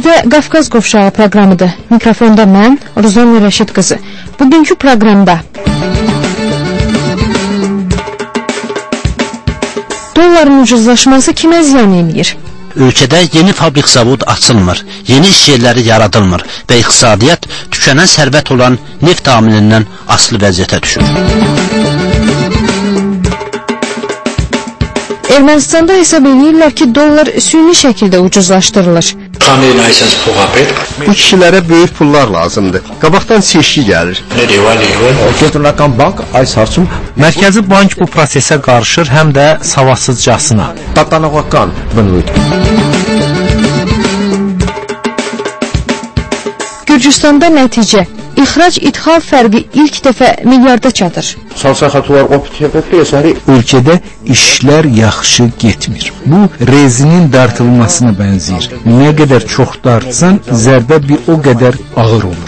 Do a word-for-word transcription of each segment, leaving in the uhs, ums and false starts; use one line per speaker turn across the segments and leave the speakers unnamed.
Efirdə Qafqaz Qovşağı proqramıdır. Mikrofonda mən, Ruzan Rəşid qızı. Bugünkü proqramda dolların ucuzlaşması kimə ziyan eləyir?
Ölkədə yeni fabrik zavod açılmır, yeni iş yerləri yaradılmır və iqtisadiyyat tükənən sərvət olan neft amilindən asılı vəziyyətə düşür.
Ermənistanda hesab edirlər ki, dollar süni şəkildə ucuzlaşdırılır.
Bu kişilərə böyük pullar lazımdır. Qabaqdan seçki gəlir.
Mərkəzi bank bu prosesə qarışır, həm də savadsızcasına.
Gürcüstanda nəticə. İxrac-idxal fərqi ilk dəfə milyarda çatır.
Ölkədə işlər yaxşı getmir. Bu, rezinin dartılmasına bənzəyir. Nə qədər çox dartsan, zərbə bir o qədər ağır olur.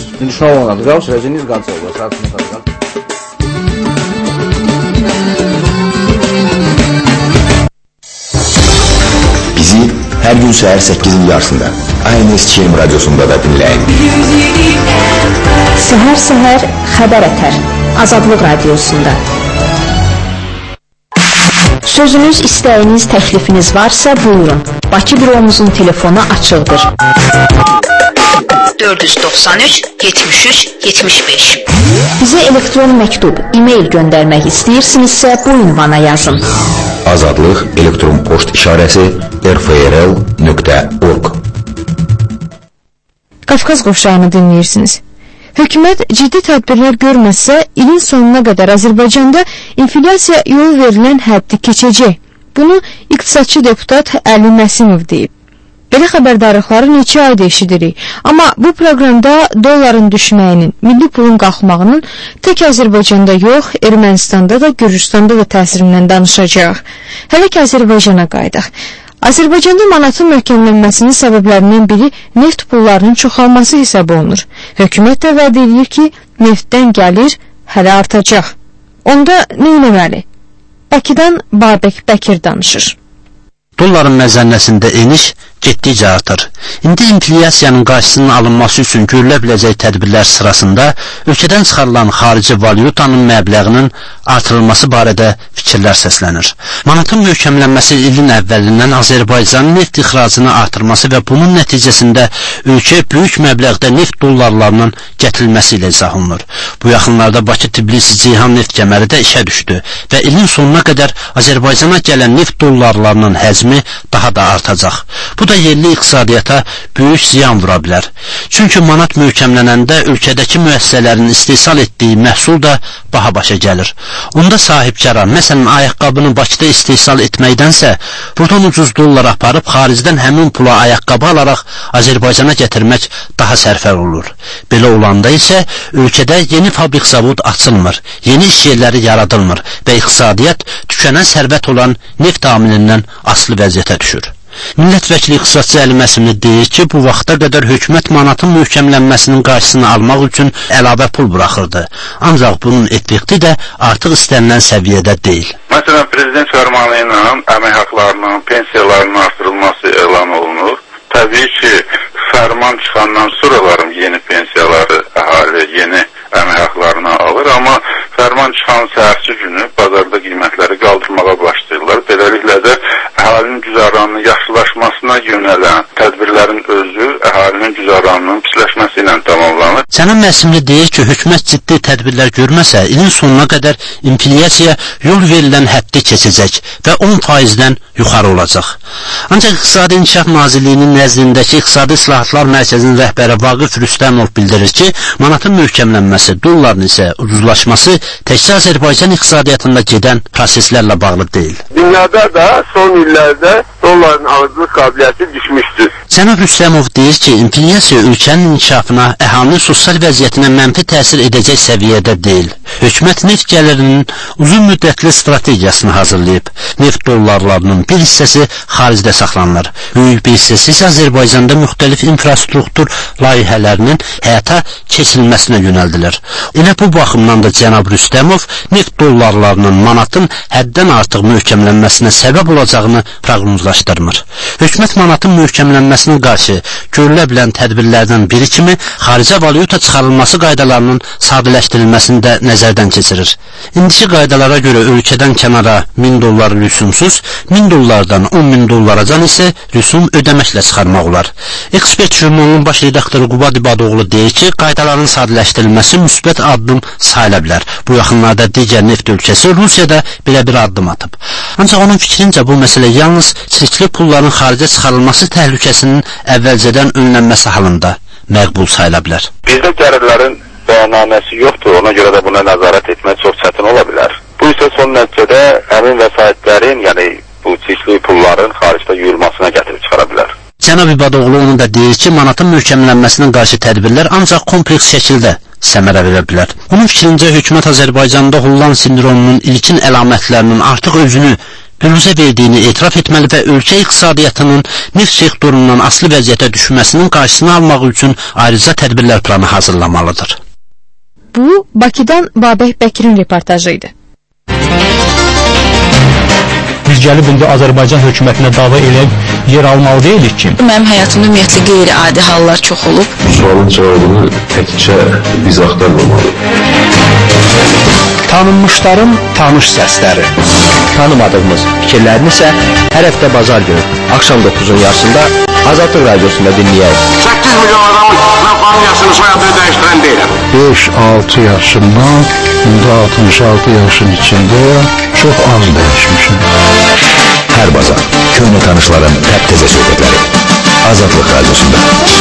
Bizi hər gün səhər səkkizin yarısında Aynı Eskişehir Radyosu'nda da dinləyin.
Səhər-səhər xəbər ətər Azadlıq Radiosunda. Sözünüz, istəyiniz, təklifiniz varsa buyurun. Bakı büromuzun telefonu açıqdır.
dörd yüz doxsan üç yetmiş üç yetmiş beş.
Bizə elektron məktub, e-mail göndərmək istəyirsinizsə bu ünvana yazın.
Azadlıq elektron poçt işarəsi r f r l nöqtə org.
Qafqaz Qovşağını dinləyirsiniz. Hökumət ciddi tədbirlər görməsə, ilin sonuna qədər Azərbaycanda inflyasiya yol verilən həddi keçəcək. Bunu iqtisadçı deputat Əli Məsimov deyib. Belə xəbərdarlıqları neçə ayda eşidirik. Amma bu proqramda dolların düşməyinin, milli pulun qalxmağının tək Azərbaycanda yox, Ermənistanda da, Gürcüstanda da təsirindən danışacaq. Hələ ki Azərbaycana qayıdaq. Azərbaycanda manatın möhkəmlənməsinin səbəblərindən biri neft pullarının çoxalması hesab olunur. Hökumət də vəd edir ki, neftdən gəlir, hələ artacaq. Onda nə etməli? Bakıdan Babək Bəkir danışır.
Dolların məzənnəsində eniş getdikcə artır. İndi inflyasiyanın qarşısının alınması üçün görülə biləcək tədbirlər sırasında ölkədən çıxarılan xarici valyutanın məbləğinin artırılması barədə fikirlər səslənir. Manatın möhkəmlənməsi ilin əvvəlindən Azərbaycanın neft ixracını artırması və bunun nəticəsində ölkəyə böyük məbləğdə neft dollarlarının gətirilməsi ilə izah olunur. Bu yaxınlarda Bakı-Tbilisi-Ceyhan neft kəməri də işə düşdü və ilin sonuna qədər Azərbaycana gələn neft dollarlarının həcmi daha da artacaq. Bu da yerli iqtisadiyyata böyük ziyan vura bilər. Çünki manat möhkəmlənəndə ölkədəki müəssisələrin istehsal etdiyi məhsul da baha başa gəlir. Onda sahibkara, məsələn, ayaqqabını Bakıda istehsal etməkdənsə, buradan ucuz dollar aparıb xaricdən həmin pula ayaqqabı alaraq Azərbaycana gətirmək daha sərfəli olur. Belə olanda isə ölkədə yeni fabrik zavod açılmır, yeni iş yerləri yaradılmır və iqtisadiyyat tükənən sərvət olan neft amilindən asılı vəziyyətə düşür. Millət vəkili iqtisadçı Əli Məsimov deyir ki, bu vaxta qədər hökumət manatın möhkəmlənməsinin qarşısını almaq üçün əlavə pul buraxırdı. Ancaq bunun effekti də artıq istənilən səviyyədə deyil.
Məsələn, prezident fərmanı ilə əmək haqlarının, pensiyalarının artırılması elan olunur. Təbii ki, fərman çıxandan sonralarım yeni pensiyaları əhali, yeni əmək haqlarını alır, amma fərman çıxan səhərsi günü bazarda qiymətləri qaldırmağa başlayırlar. Beləliklə də əhalinin güzəranının yaxşılaşmasına yönələn tədbirlərin özü əhalinin güzəranının pisləşməsi ilə tamamlanır.
Sənan Məsimli deyir ki, hökumət ciddi tədbirlər görməsə, ilin sonuna qədər inflyasiya yol verilən həddi keçəcək və on faizdən yuxarı olacaq. Ancaq İqtisadi İnkişaf Nazirliyinin nəzdindəki İqtisadi İslahatlar Mərkəzinin rəhbəri Vaqif Rüstəmov bildirir ki, manatın möhkəmlənməsi, dolların isə ucuzlaşması təkcə Azərbaycan iqtisadiyyatında gedən proseslərlə bağlı deyil.
Dünyada da son illərdə dolların alıcılıq qabiliyyəti düşmüşdür.
Cənab Rüstəmov deyir ki, inflyasiya ölkənin inkişafına, əhalinin sosial sosial vəziyyətinə mənfi təsir edəcək səviyyədə deyil. Hökumət neft gəlirinin uzun müddətli strategiyasını hazırlayıb. Neft dollarlarının bir hissəsi xaricdə saxlanılır. Böyük bir hissəsi isə Azərbaycanda müxtəlif infrastruktur layihələrinin həyata keçirilməsinə yönəldilir. Elə bu baxımdan da cənab Rüstəmov neft dollarlarının manatın həddən artıq möhkəmlənməsinə səbəb olacağını proqnozlaşdırmır. Hökumət manatın möhkəmlənməsinə qarşı görülə bilən tədbirlərdən biri kimi xarici valyuta çıxarılması qaydalarının sadələşdirilməsini də nəzərdən keçirir. İndiki qaydalara görə ölkədən kənara min dollar rüsumsuz, min dollardan on min dollaracan isə rüsum ödəməklə çıxarmaq olar. Ekspert jurnalının baş redaktoru Qubad İbadoğlu deyir ki, qaydaların sadələşdirilməsi müsbət addım sayıla bilər. Bu yaxınlarda digər neft ölkəsi Rusiyada belə bir addım atıb. Ancaq onun fikrincə bu məsələ yalnız çirkli pulların xaricə çıxarılması təhlükəsinin əvvəlcədən önlənməsi halında məqbul sayıla bilər.
Bizdə gəlirlərin bəyannaməsi yoxdur, ona görə də buna nəzarət etmək çox çətin ola bilər. Bu isə son nəticədə həmin vəsaitlərin, yəni bu çirkli pulların xaricdə yuyulmasına gətirib çıxara bilər.
Cənab İbadoğlu onu da deyir ki, manatın möhkəmlənməsinə qarşı tədbirlər ancaq kompleks şəkildə səmərə verə bilər. Onun fikrincə, hökumət Azərbaycanda Hullan sindromunun ilkin əlamətlərinin artıq özünü büruzə verdiyini etiraf etməli və ölkə iqtisadiyyatının neft sektorundan asılı vəziyyətə düşməsinin qarşısını almaq üçün ayrıca tədbirlər planı hazırlamalıdır.
Bu, Bakıdan Babək Bəkirin reportajı idi.
Biz gəlib indi Azərbaycan hökumətinə dava elə yer almalı deyilik ki.
Mənim həyatımda ümumiyyətlə qeyri-adi hallar çox olub.
Bu sualın cavabını təkcə biz axtarmamalıyıq.
Tanınmışların tanış səsləri.
Tanımadığımız fikirlərini isə hər həftə bazar günü axşam doqquzun yarısında Azadlıq Radiosunda dinləyək.
səkkiz milyon adamın mən familiyasını soyadını dəyişdirən deyiləm.
beş altı yaşından indi altmış altı yaşın içində çox az dəyişmişim.
Hər bazar köhnə tanışların təptəzə söhbətləri Azadlıq Radiosunda.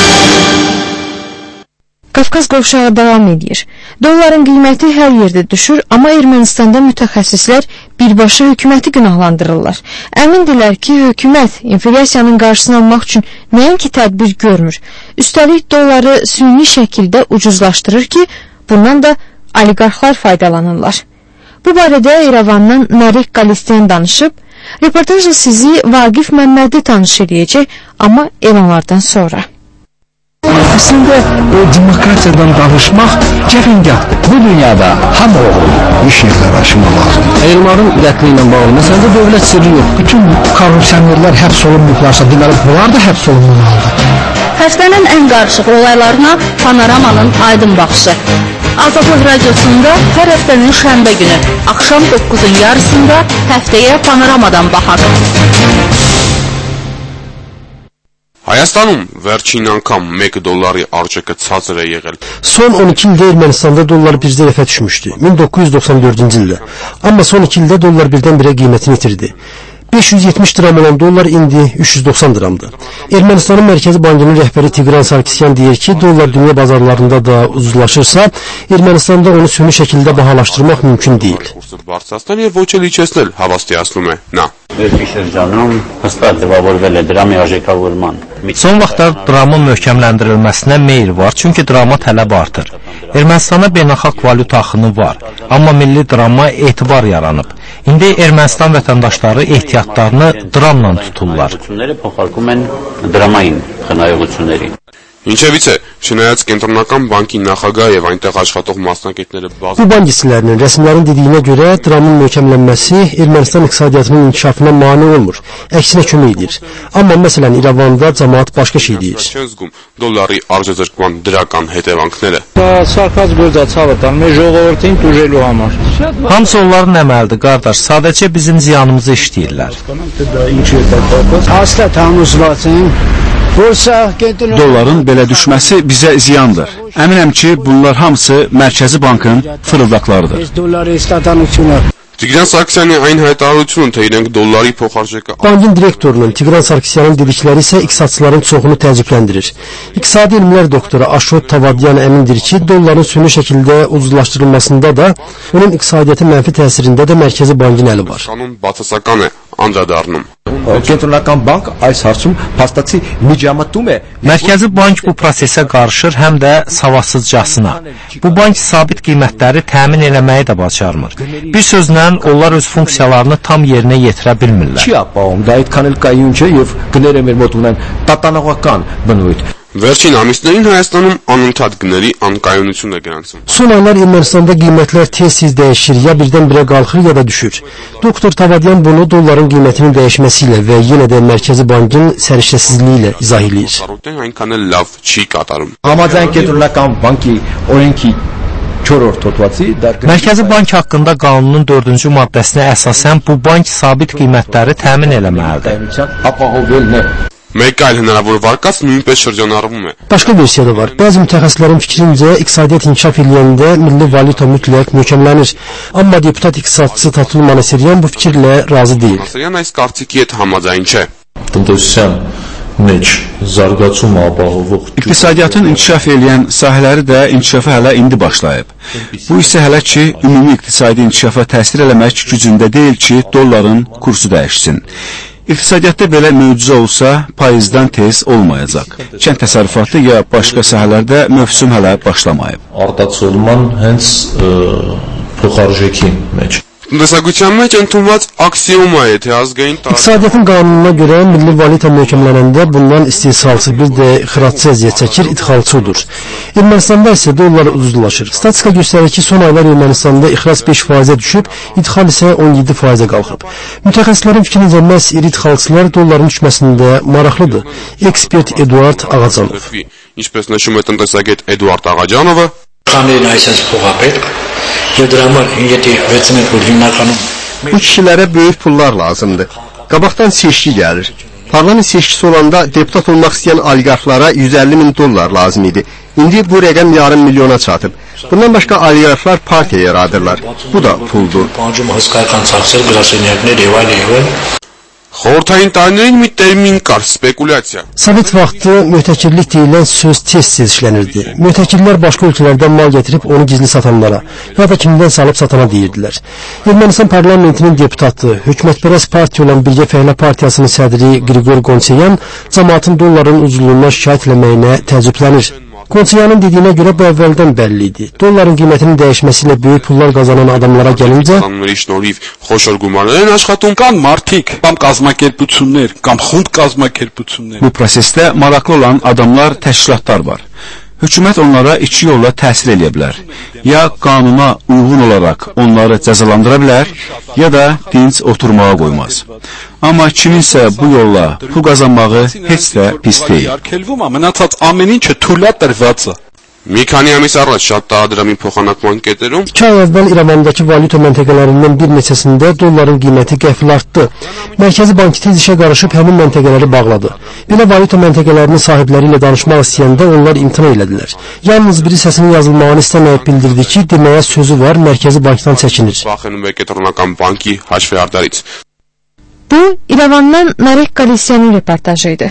Qafqaz qovşağı davam edir. Dolların qiyməti hər yerdə düşür, amma Ermənistanda mütəxəssislər birbaşa hökuməti günahlandırırlar. Əmindirlər ki, hökumət inflyasiyanın qarşısını almaq üçün nəinki tədbir görmür. Üstəlik dolları süni şəkildə ucuzlaşdırır ki, bundan da oliqarxlar faydalanırlar. Bu barədə İrəvandan Narik Qalistyan danışıb, reportajla sizi Vaqif Məmmədi tanış edəcək, amma elanlardan sonra.
Əslində, e, demokratiyadan danışmaq cəfəngahdır. Bu dünyada hamı oğul
iş yerləri aşmaq lazımdır.
Elmarın qətli ilə bağlı məsələdə dövlət sirri yox.
Bütün korrupsionerlər həbs olunmuşlarsa, deməli bunlar da həbs olunmalıdır.
Həftənin ən qarışıq olaylarına Panoramanın aydın baxışı. Azadlıq Radiosunda hər həftənin şənbə günü axşam doqquzun yarısında həftəyə Panoramadan baxaq.
Հայաստանում վերջին անգամ մեկ դոլարի արժեքը ցածր է եղել.
Son on iki ildə Ermənistanda dollar bir dəfə düşmüşdü. min doqquz yüz doxsan dördüncü ildə. Amma son iki ildə dollar birdən birə qiymətini itirdi. beş yüz yetmiş dram olan dollar indi üç yüz doxsan dramdır. Ermənistanın Mərkəzi Bankının rəhbəri Tigran Sarkisyan deyir ki, dollar dünya bazarlarında da ucuzlaşırsa, Ermənistanda onu süni şəkildə bahalaşdırmaq mümkün deyil.
Բարձրացնել եւ ոչ էլ իջեցնել, հավաստիացնում է նա.
Son vaxtlar dramın möhkəmləndirilməsinə meyil var, çünki drama tələb artır. Ermənistana beynəlxalq valyuta axını var, amma milli drama etibar yaranıb. İndi Ermənistan vətəndaşları ehtiyatlarını dramla tuturlar.
Ինչևից է, չնայած կենտրոնական բանկի նախագահ եւ այնտեղ աշխատող մասնակիցները բաց
Bu bank hissələrinin rəsmilərin dediyinə görə dramın möhkəmlənməsi Ermənistan iqtisadiyyatının inkişafına mane olmur, əksinə kömək edir. Amma məsələn İrəvanda cəmaət başqa şey deyir.
Չեն զգում դոլարի արժեզրկման դրական հետևանքները։
Սարքած գործացավը տան մեր ժողովրդին տուժելու համար։ Hamısı onların əməlidir, qardaş. Sadəcə bizim ziyanımızı işləyirlər.
Hasta tanışlasın.
Dolların belə düşməsi bizə ziyandır. Əminəm ki, bunlar hamısı Mərkəzi Bankın fırıldaqlarıdır.
Tigran Sarkisyanın այն հայտարարությունը, թե իրենք դոլարի փոխարժեքը
Bankin direktorunun Tigran Sarkisyanın dedikləri isə iqtisadçıların çoxunu təəccübləndirir. İqtisadi elmlər doktoru Aşot Tavadyan əmindir ki, dolların süni şəkildə ucuzlaşdırılmasında da, onun iqtisadiyyatı mənfi təsirində də Mərkəzi Bankin əli var.
Qanun բացասական է անդրադառնում։
Կենտրոնական bank այս հարցում փաստացի միջամտում է։
Mərkəzi bank bu prosesə qarışır, həm də savadsızcasına. Bu bank sabit qiymətləri təmin eləməyi də bacarmır. Bir sözlə, onlar öz funksiyalarını tam yerinə yetirə bilmirlər.
Չի ապահովում, դա այդքան էլ կայուն չէ եւ գները մեր մոտ ունեն տատանողական բնույթ։
Վերջին ամիսներին Հայաստանում անընդհատ գների անկայունություն է գրանցում։
Son aylar Ermənistanda qiymətlər tez-tez dəyişir, ya birdən-birə qalxır, ya da düşür. Doktor Tavadyan bunu dolların qiymətinin dəyişməsilə və yenə də Mərkəzi Bankın səriştəsizliyi ilə izah edir.
Այնքան էլ լավ չի կատարում։
Համաձայն կենտրոնական բանկի օրենքի չորրորդ հոդվածի
Mərkəzi bank haqqında qanunun dördüncü maddəsinə əsasən bu bank sabit qiymətləri təmin eləməlidir.
Ապահովելն է։
Մեկ այլ հնարավոր վարկած նույնպես շրջանառվում է։
Başqa versiya da var. Bəzi mütəxəssislərin fikrincə iqtisadiyyat inkişaf eləyəndə milli valyuta mütləq möhkəmlənir. Amma deputat iqtisadçısı Tatul Manasiryan bu fikirlə razı deyil.
Manasiryan այս կարծիքի հետ համաձայն չէ։
Տնտեսության մեջ զարգացում ապահովող
İqtisadiyyatın inkişaf eləyən sahələri də inkişafa hələ indi başlayıb. Bu isə hələ ki, ümumi iqtisadi inkişafa təsir eləmək gücündə deyil ki, dolların kursu dəyişsin. İqtisadiyyatda belə möcüzə olsa, paizdən tez olmayacaq. Kənd təsərrüfatı ya başqa sahələrdə mövsüm hələ başlamayıb.
Արտացոլման հենց փոխարժեքի մեջ
Տնտեսագության մեջ ընդունված աքսիոմա է, թե ազգային
İqtisadiyyatın qanununa görə milli valyuta möhkəmlənəndə bundan istehsalçı bir də ixracçı əziyyət çəkir, idxalçı odur. Ermənistanda isə dollar ucuzlaşır. Statistika göstərir ki, son aylar Ermənistanda ixrac beş faizə düşüb, idxal isə on yeddi faizə qalxıb. Mütəxəssislərin fikrincə məhz iri idxalçılar dolların düşməsində maraqlıdır. Ekspert Eduard Ağacanov.
Ինչպես նշում է տնտեսագետ Էդուարդ Աղաջանովը,
Xanərin այսպես փոխապետ եւ դրա համար եթե վերցնենք որ հիմնականում
Bu kişilərə böyük pullar lazımdır. Qabaqdan seçki gəlir. Parlament seçkisi olanda deputat olmaq istəyən oliqarxlara yüz əlli min dollar lazım idi. İndi bu rəqəm yarım milyona çatıb. Bundan başqa oliqarxlar partiya yaradırlar. Bu da puldur.
Պահանջում հսկայական ցածր գրասենյակներ եւ այլ եւ այլ
Խորհրդային տարիներին մի տերմին կար spekulyasiya.
Sovet vaxtı möhtəkirlik deyilən söz tez-tez işlənirdi. Möhtəkirlər başqa ölkələrdən mal gətirib onu gizli satanlara ya da kimdən salıb satana deyirdilər. Ermənistan parlamentinin deputatı, hökumətpərəst partiya olan Birgə Fəhlə partiyasının sədri Qriqor Qonçayan cəmaatın dolların ucuzluğundan şikayət eləməyinə təəccüblənir. Qonçayanın dediyinə görə bu əvvəldən bəlli idi. Dolların qiymətinin dəyişməsilə böyük pullar qazanan adamlara gəlincə,
շնորհիվ խոշոր գումարներ են աշխատում
կան մարդիկ կամ կազմակերպություններ կամ խումբ կազմակերպություններ. Bu prosesdə maraqlı olan adamlar, təşkilatlar var. Hökumət onlara iki yolla təsir edə bilər. Ya qanuna uyğun olaraq onları cəzalandıra bilər, ya da dinc oturmağa qoymaz. Amma kiminsə bu yolla pul qazanmağı heç də pis deyil.
Մնացած ամեն ինչը թույլ է տրված։ Մի քանի ամիս առաջ շատ տարադրամի փոխանակման կետերում
iki ay əvvəl İrəvandakı valyuta məntəqələrindən bir neçəsində dolların qiyməti qəfil artdı. Mərkəzi Bank tez işə qarışıb həmin məntəqələri bağladı. Belə valyuta məntəqələrinin sahibləri ilə danışmaq istəyəndə onlar imtina elədilər. Yalnız biri səsinin yazılmağını istəməyib bildirdi ki, deməyə sözü var, Mərkəzi Bankdan çəkinir.
Վախենում է կենտրոնական բանկի հաշվեհարդարից։
Bu, İrəvandan Narek Qalisyanın reportajı idi.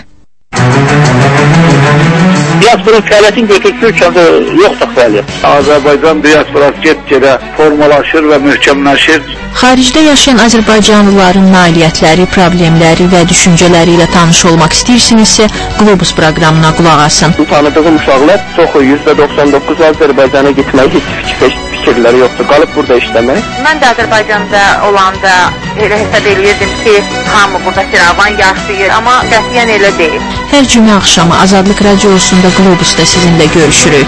Diasporun fəaliyyətin götürdüyü ölkədə yoxdur fəaliyyət. Azərbaycan diasporası get-gedə formalaşır və möhkəmləşir.
Xaricdə yaşayan Azərbaycanlıların nailiyyətləri, problemləri və düşüncələri ilə tanış olmaq istəyirsinizsə, Globus proqramına qulaq asın.
Tanıdığım uşaqlar çoxu yüzdə doxsan doqquz Azərbaycana getmək heç fikir, fikirləri yoxdur. Qalıb burada işləmək.
Mən də Azərbaycanda olanda elə hesab edirdim ki, hamı burada firavan yaşayır, amma qətiyyən elə deyil.
Hər cümə axşamı Azadlıq Radiosunda Globusda sizinlə görüşürük.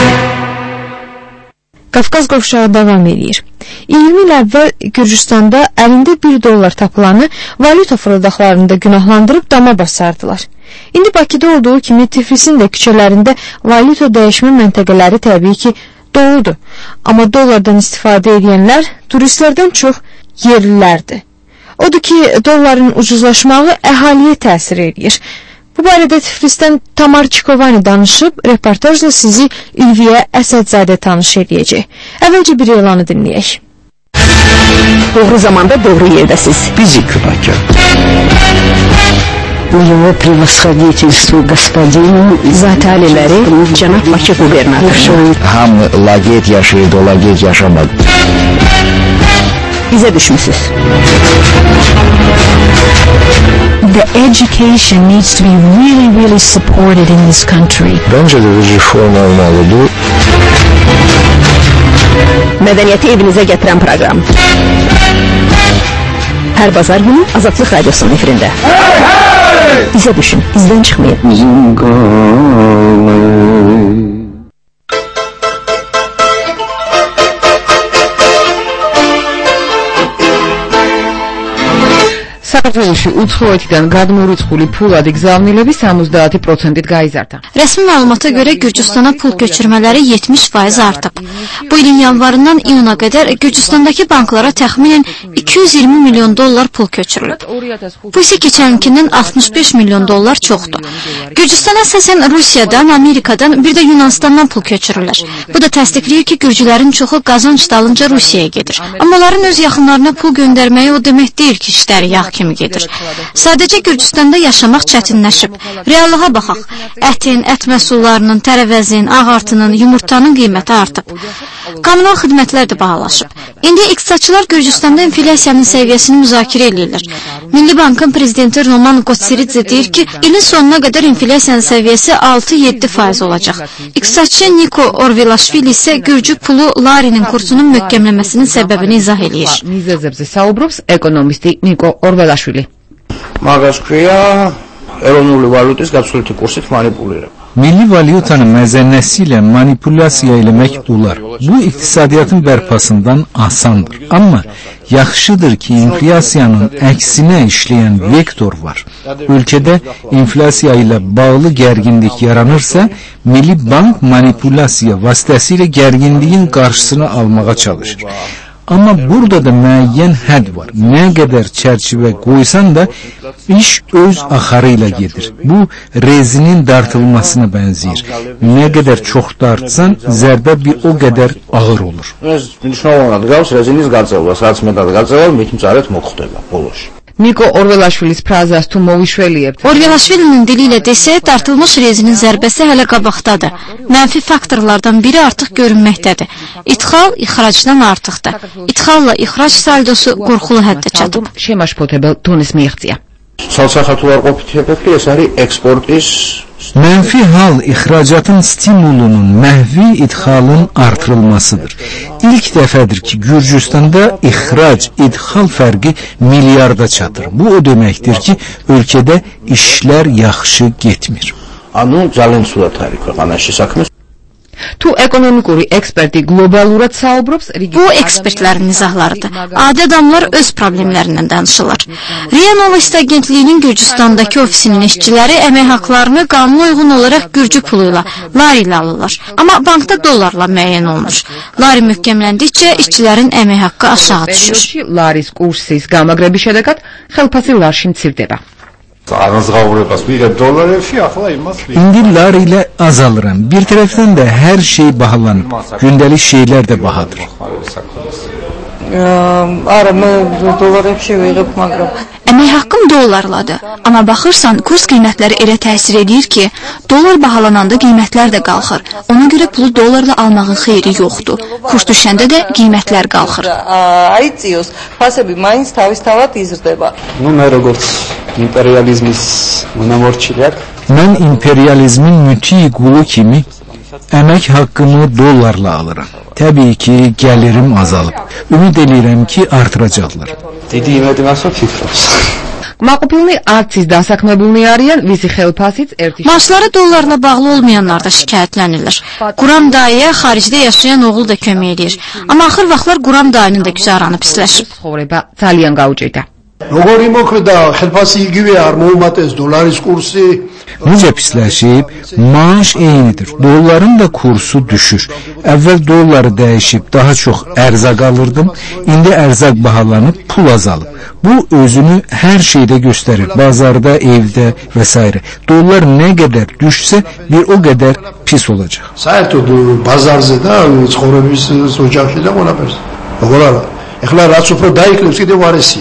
Qafqaz qovşağı davam edir. iyirmi il əvvəl Gürcüstanda əlində bir dollar tapılanı valyuta fırıldaqlarında günahlandırıb dama basardılar. İndi Bakıda olduğu kimi Tiflisin də küçələrində valyuta dəyişmə məntəqələri təbii ki doludur. Amma dollardan istifadə edənlər turistlərdən çox yerlilərdir. Odur ki, dolların ucuzlaşmağı əhaliyə təsir edir. Bu barədə Tiflisdən Tamar Çikovani danışıb, reportajla sizi İlviyə Əsədzadə tanış edəcək. Əvvəlcə bir elanı dinləyək.
Doğru zamanda doğru yerdəsiz.
Bizi Kübakya.
Его превосходительству господину
Zat aliləri,
cənab Bakı qubernatoru.
Hamı laqeyd yaşayır, dolaqeyd yaşamadı.
Bizə düşmüsünüz.
The education needs to be really, really supported in this country.
Bence de bir reform olmalıdır.
Mədəniyyəti evinizə gətirən proqram. Hər bazar günü Azadlıq Radiosunun efirində. Bizə düşün, izdən çıxmayın.
საქართველოში უცხოეთიდან გადმორიცხული ფულადი გზავნილები სამოცდაათი პროცენტით გაიზარდა.
Rəsmi məlumata görə Gürcüstana pul köçürmələri yetmiş faiz artıb. Bu ilin yanvarından iyuna qədər Gürcüstandakı banklara təxminən iki yüz iyirmi milyon dollar pul köçürülüb. Bu isə keçənkindən altmış beş milyon dollar çoxdur. Gürcüstana əsasən Rusiyadan, Amerikadan, bir də Yunanistandan pul köçürürlər. Bu da təsdiqləyir ki, Gürcülərin çoxu qazanc dalınca Rusiyaya gedir. Amma onların öz yaxınlarına pul göndərməyi o demək deyil ki, işləri yağ kimi gedir. Sadəcə Gürcüstanda yaşamaq çətinləşib. Reallığa baxaq. Ətin, ət məhsullarının, tərəvəzin, ağartının, yumurtanın qiyməti artıb. Kommunal xidmətlər də bahalaşıb. İndi iqtisadçılar Gürcüstanda inflyasiyanın səviyyəsini müzakirə edirlər. Milli Bankın prezidenti Roman Gotsiridze deyir ki, ilin sonuna qədər inflyasiyanın səviyyəsi altı yeddi faiz olacaq. İqtisadçı Niko Orvelaşvili isə Gürcü pulu Larinin kursunun möhkəmləməsinin səbəbini izah edir.
Mიზეზებზე საუბრობს ეკონომისტი ნიკო ორველაშვილი.
Მაგას ქვია ეროვნული ვალუტის გაცვლითი კურსით манипулირება.
Milli valyutanın məzənnəsi ilə manipulyasiya eləmək olar. Bu iqtisadiyyatın bərpasından asandır. Amma yaxşıdır ki, inflyasiyanın əksinə işləyən vektor var. Ölkədə inflyasiya ilə bağlı gərginlik yaranırsa, Milli Bank manipulyasiya vasitəsilə gərginliyin qarşısını almağa çalışır. Amma burada da müəyyən hədd var. Nə qədər çərçivə qoysan da iş öz axarı ilə gedir. Bu rezinin dartılmasına bənzəyir. Nə qədər çox dartsan, zərbə bir o qədər ağır olur.
მნიშვნელოვნად გავს რეზინის გაწევა, რაც მეტად გაწევა, მით მწარედ მოხდება ბოლოში.
ნიკო ორველაშვილის ფრაზას თუ მოვიშველიებთ.
Orvelaşvilinin dili ilə desək, dartılmış rezinin zərbəsi hələ qabaqdadır. Mənfi faktorlardan biri artıq görünməkdədir. İdxal ixracdan artıqdır. İdxalla ixrac saldosu qorxulu həddə çatıb.
შემაშფოთებელ დონის მიაღწია.
Salsəxatı var qopiti efekti, es arī eksportis.
Mənfi hal ixracatın stimulunun məhvi idxalın artırılmasıdır. İlk dəfədir ki, Gürcüstanda ixrac, idxal fərqi milyarda çatır. Bu o deməkdir ki, ölkədə işlər yaxşı getmir.
Anu ძალიან სულად არის ქვეყანაში საქმე.
თუ ეკონომიკური eksperti globalურად საუბრობს,
bu ekspertlərin izahlarıdır. Adi adamlar öz problemlərindən danışırlar. Ria Novosti agentliyinin Gürcüstandakı ofisinin işçiləri əmək haqlarını qanuna uyğun olaraq Gürcü puluyla, lari ilə alırlar. Amma bankda dollarla müəyyən olunur. Lari möhkəmləndikcə işçilərin əmək haqqı aşağı düşür.
Laris kursis გამაგრების შედეგად ხელფასი ლარში მცირდება.
İndi lar ilə azalıram. Bir tərəfdən də hər şey bahalanıb. Gündəlik şeylər də bahadır.
Ara, mən dollarებში verib məqrəm.
Əmək haqqım dollarladır. Amma baxırsan, kurs qiymətləri elə təsir edir ki, dollar bahalananda qiymətlər də qalxır. Ona görə pulu dollarla almağın xeyri yoxdur. Kurs düşəndə də qiymətlər qalxır.
Აიწიოს, ფასები მაინც თავისთავად იზრდება.
Ну, მე როგორც imperializmis monamorçilyak.
Mən imperializmin müthiy qulu kimi əmək haqqımı dollarla alıram. Təbii ki, gəlirim azalıb. Ümid edirəm ki, artıracaqlar.
დიდი იმედი მაქვს, რომ ფიქრობს.
კმაყოფილნი არც ის დასაქმებულნი არიან, ვისი ხელფასიც ერთი.
Maaşları dollarla bağlı olmayanlar da şikayətlənirlər. Quram dayıya xaricdə yaşayan oğul da kömək edir. Amma axır vaxtlar Quram dayının da güzaranı pisləşib.
ცხოვრება ძალიან გაუჭირდა.
როგორი მოხდა ხელფასი იგივე არ მოუმატეს დოლარის კურსი?
Necə pisləşib? Maaş eynidir. Dolların da kursu düşür. Əvvəl dolları dəyişib daha çox ərzaq alırdım. İndi ərzaq bahalanıb pul azalıb. Bu özünü hər şeydə göstərir. Bazarda, evdə və s. Dollar nə qədər düşsə, bir o qədər pis olacaq.
საერთოდ ბაზარზე და ცხოვრების ოჯახში და ყველაფერზე. როგორ არა? ეხლა რაც უფრო დაიკლებს, კიდევ ვარესია.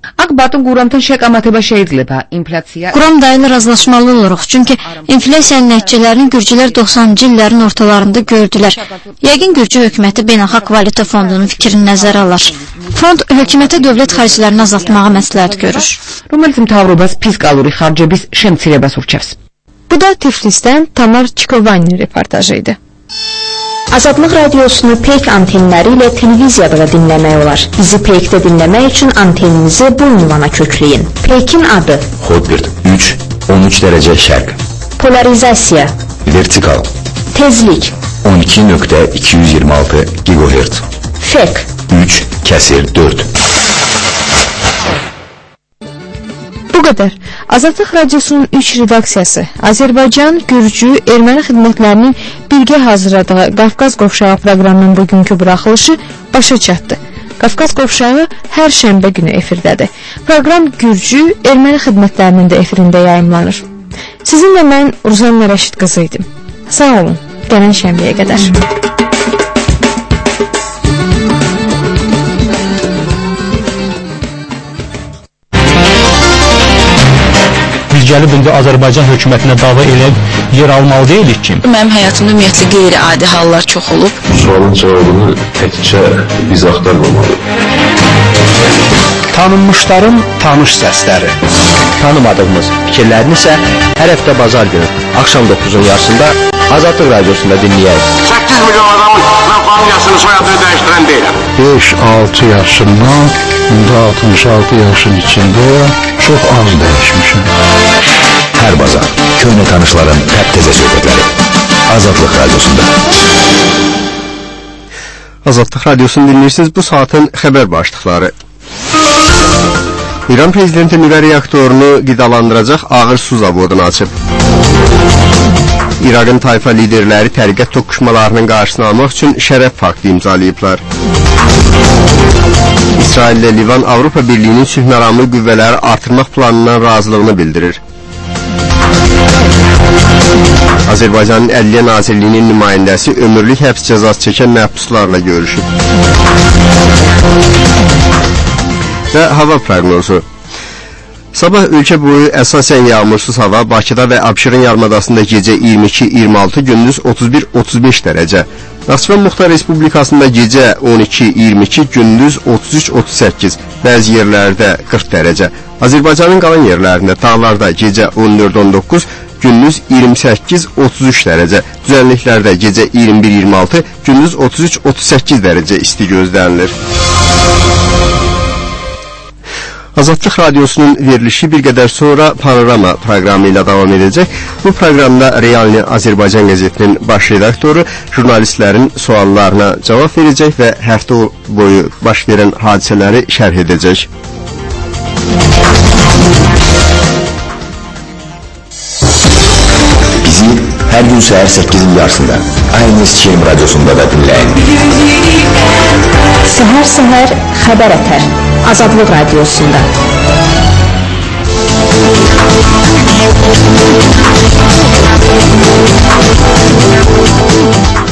Ak Batın quramdan şəqamatəbə şeyizləbə, inflyasiya...
Quram dayılı razılaşmalı oluruq, çünki inflyasiyanın nəticələrini gürcülər doxsanıncı illərin ortalarında gördülər. Yəqin Gürcü hökuməti Beynəlxalq Valyuta Fondunun fikrini nəzərə alır. Fond hökumətə dövlət xərclərini azaltmağa məsləhət görür.
Რომელიც მთავრობას ფისკალური ხარჯების შემცირებას ურჩევს.
Bu da Tiflisdən Tamar Çikovanin reportajı idi.
Azadlıq radiosunu Peyk antenləri ilə televiziyada da dinləmək olar. Bizi Peykdə dinləmək üçün anteninizi bu ünvana kökləyin. Peykin adı
Hotbird üç on üç dərəcə şərq.
Polarizasiya
Vertikal
Tezlik
on iki nöqtə iki yüz iyirmi altı gigahertz.
Fek
üç kəsir dörd.
Bu qədər. Azadlıq Radiosunun üç redaksiyası Azərbaycan, Gürcü, Erməni xidmətlərinin birgə hazırladığı Qafqaz Qovşağı proqramının bugünkü buraxılışı başa çatdı. Qafqaz Qovşağı hər şənbə günü efirdədir. Proqram Gürcü, Erməni xidmətlərinin də efirində yayımlanır. Sizinlə mən Ruzanna Rəşid qızı idim. Sağ olun. Gələn şənbəyə qədər.
Gəlib indi Azərbaycan hökumətinə dava eləyib yer almalı deyilik ki.
Mənim həyatımda ümumiyyətlə qeyri-adi hallar çox olub.
Sualın cavabını təkcə biz axtarmamalıyıq.
Tanınmışların tanış səsləri.
Tanımadığımız fikirlərini isə hər həftə bazar günü axşam doqquzun yarısında Azadlıq Radiosunda dinləyək.
səkkiz milyon adamın mən familiyasını, soyadını dəyişdirən deyiləm.
beş altı yaşından indi altmış altı yaşın içində çox az dəyişmişəm.
Hər bazar köhnə tanışların təp-təzə söhbətləri Azadlıq Radiosunda.
Azadlıq Radiosunu dinləyirsiniz. Bu saatın xəbər başlıqları. İran prezidenti nüvə reaktorunu qidalandıracaq ağır su zavodunu açıb. İraqın tayfa liderləri təriqət toqquşmalarının qarşısını almaq üçün şərəf paktı imzalayıblar. İsrail ilə Livan Avropa Birliyinin sülhməramlı qüvvələri artırmaq planından razılığını bildirir. Azərbaycanın Ədliyyə Nazirliyinin nümayəndəsi ömürlük həbs cəzası çəkən məhbuslarla görüşüb. Və hava proqnozu. Sabah ölkə boyu əsasən yağmursuz hava, Bakıda və Abşeron yarımadasında gecə iyirmi iki iyirmi altı, gündüz otuz bir otuz beş dərəcə. Naxçıvan Muxtar Respublikasında gecə on iki iyirmi iki, gündüz otuz üç otuz səkkiz, bəzi yerlərdə qırx dərəcə. Azərbaycanın qalan yerlərində dağlarda gecə on dörd on doqquz, gündüz iyirmi səkkiz otuz üç dərəcə. Düzənliklərdə gecə iyirmi bir iyirmi altı, gündüz otuz üç otuz səkkiz dərəcə isti gözlənilir. Azadlıq Radiosunun verilişi bir qədər sonra Panorama proqramı ilə davam edəcək. Bu proqramda Realni Azərbaycan qəzetinin baş redaktoru jurnalistlərin suallarına cavab verəcək və həftə boyu baş verən hadisələri şərh edəcək.
Bizi hər gün səhər səkkizin yarısında Aynı Çiğim Radiosunda da dinləyin.
Səhər-səhər xəbər ətər Azadlıq Radiosunda.
Thank you.